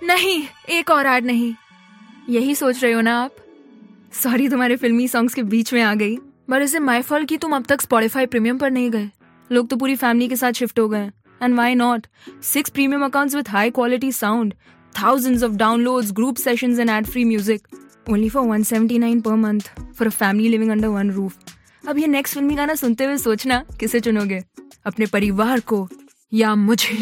नहीं, एक और ऐड नहीं। यही सोच रहे हो ना आप? सॉरी तुम्हारे फिल्मी सॉन्ग्स के बीच में आ गई, पर इसे माय फॉल्ट कि तुम अब तक स्पॉटिफाई प्रीमियम पर नहीं गए। लोग तो पूरी फैमिली के साथ शिफ्ट हो गए। And why not? 6 premium accounts with high quality sound, thousands of downloads, group sessions and ad-free music. Only for $179 per month for a family living under one roof. अब ये नेक्स्ट फिल्मी गाना सुनते हुए सोचना किसे चुनोगे, अपने परिवार को या मुझे?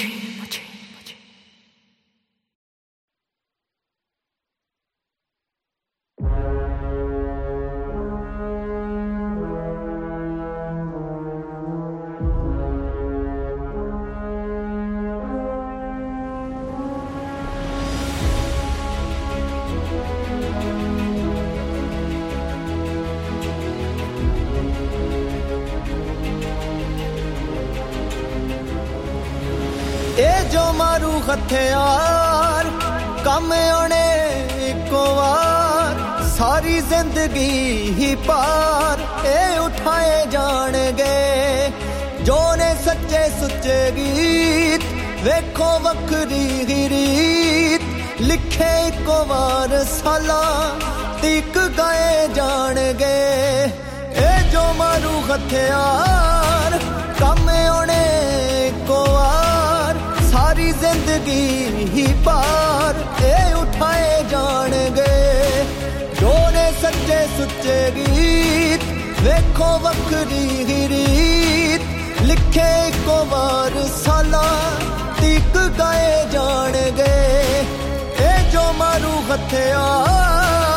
जो मारू हथियार कम आने इको वार, सारी जिंदगी ही पार ए उठाए जाणगे। जो ने सच्चे सुच्चे गीत वेखो वखरी ही रीत, लिखे इको वार साला तीक गाए जाणगे। ए जो मारू हथियार कम आने इको वार, सारी जिंदगी ही पार ए उठाए जाणगे। जो ने सच्चे सुच्चे गीत वेखो वखरी ही रीत, लिखे इको वार साला तीक गाए जाणगे। ए जो मारू हथियार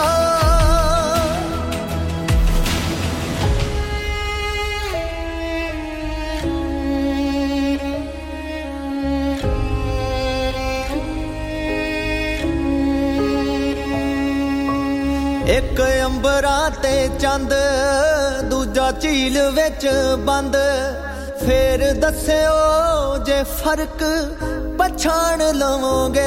एक अंबरां ते चंद, दूजा झील विच बंद, फेर दस्सिओ जे फर्क पछाण लवोगे।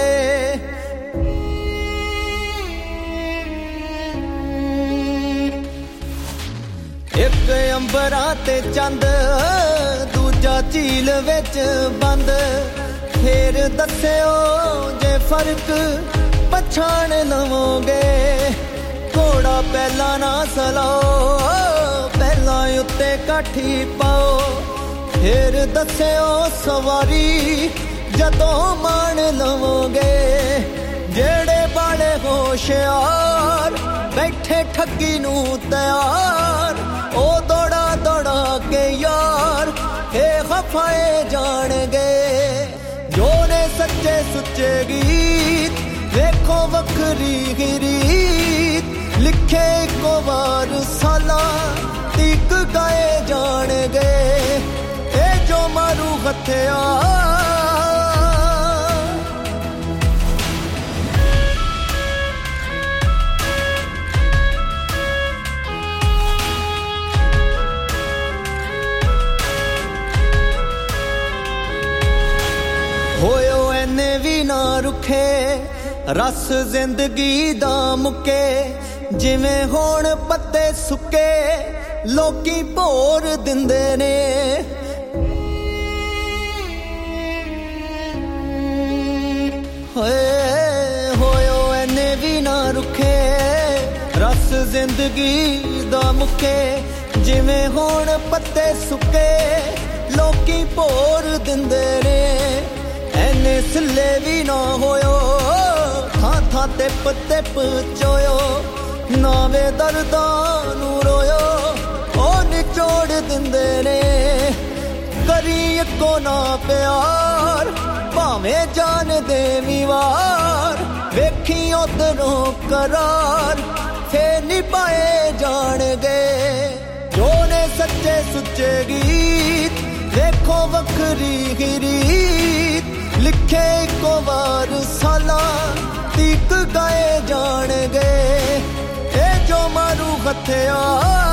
एक अंबरां ते चंद, दूजा झील विच बंद, फेर दस्सिओ जे फर्क पछाण लवोगे। घोड़ा पहला ना सलाओ, पहला उत्ते काठी पाओ, फिर दस्सिओ सवारी जदों मान लवोगे। जेड़े बाले होशियार बैठे ठगी नू तैयार, ओ दौड़ा दौड़ा के यार हे खफाए जाणगे। जो ने सच्चे सुच्चे गीत वेखो वखरी ही रीत, लिखे इको वार साला तीक गाए जाणगे। ए जो मारू हथियार होयो एने भी ना रुखे, रस जिंदगी दा मुके। जिवें होण पत्ते सुके लोकी भोर दिंदे ने। होयो एने भी ना रुखे, रस जिंदगी दा मुके। जिवें होण पत्ते सुके लोकी भोर दिंदे ने। एने सिले भी ना होयो, थां थां तिप तिप चोयो। नावे दर्दां नू रोयो ओ निचोड़ दिंदे ने। करी इको ना प्यार भावें जान दे मीवार, वेखी उधरों करार फिर निभाए जाणगे। जो ने सच्चे सुच्चे गीत वेखो वखरी ही रीत, लिखे इको वार साला तीक गाए जाणगे। ए जो मारू हथियार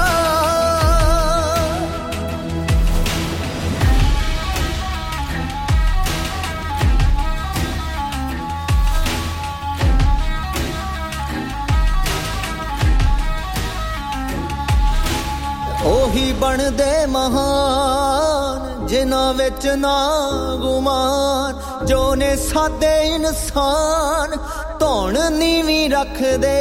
ओही बनदे महान जिन्हां विच ना गुमान। जो ने सादे इंसान धौण नीवीं रख दे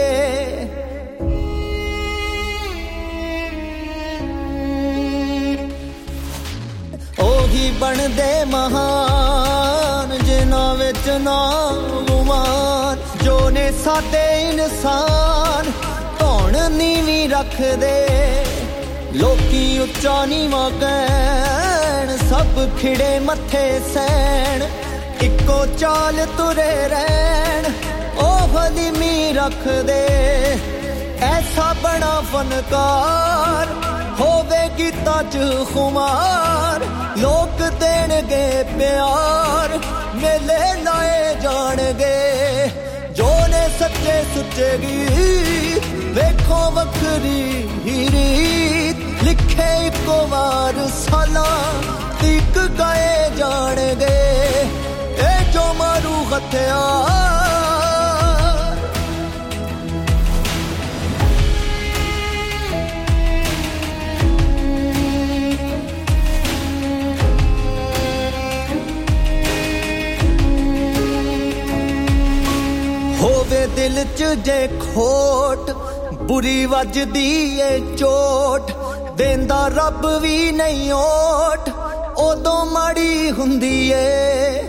ओही बनदे महान जिन्हां विच ना गुमान जो ने सादे इंसान धौण नीवीं रख दे लोकी उच्चा नीवां कहण सब खिड़े मथे सैण इक्को चाल तुरे रहण ओह हलीमी रख दे ऐसा बड़ा फनकार होवे गीतां च खुमार लोक देणगे प्यार मेले लाए जाणगे जो ने सच्चे सुच्चे गीत वेखो वखरी रीत लिखे इको वार साला तीक गाए जाणगे ए जो मारू हथियार होवे दिल च जे खोट बुरी वजदी ए चोट देंदा रब भी नहीं ओट ओदों माड़ी हुंदी ए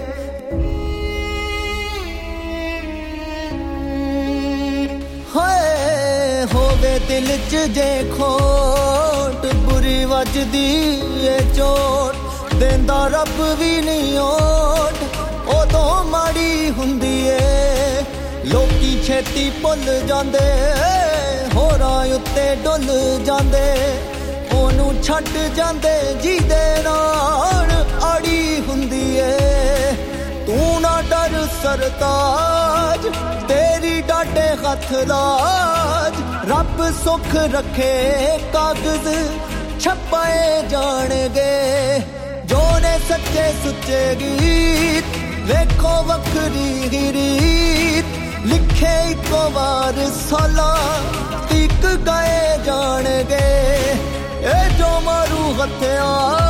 हाय होवे दिल च जे खोट बुरी वजदी ए चोट देंदा रब भी नहीं ओट ओदों माड़ी हुंदी ए लोकी छेती भुल जांदे होरां उत्ते डुल जांदे ओनू छड्ड जांदे जिहदे नाल आड़ी हुंदी ए तू ना डर सरताज तेरी डाडे हथ लाज रब सुख रखे कागज छपाए जाणगे जो ने सच्चे सुच्चे गीत वेखो वखरी रीत लिखे इको वार साला तीक गाए जाणगे ए जो मारू हथियार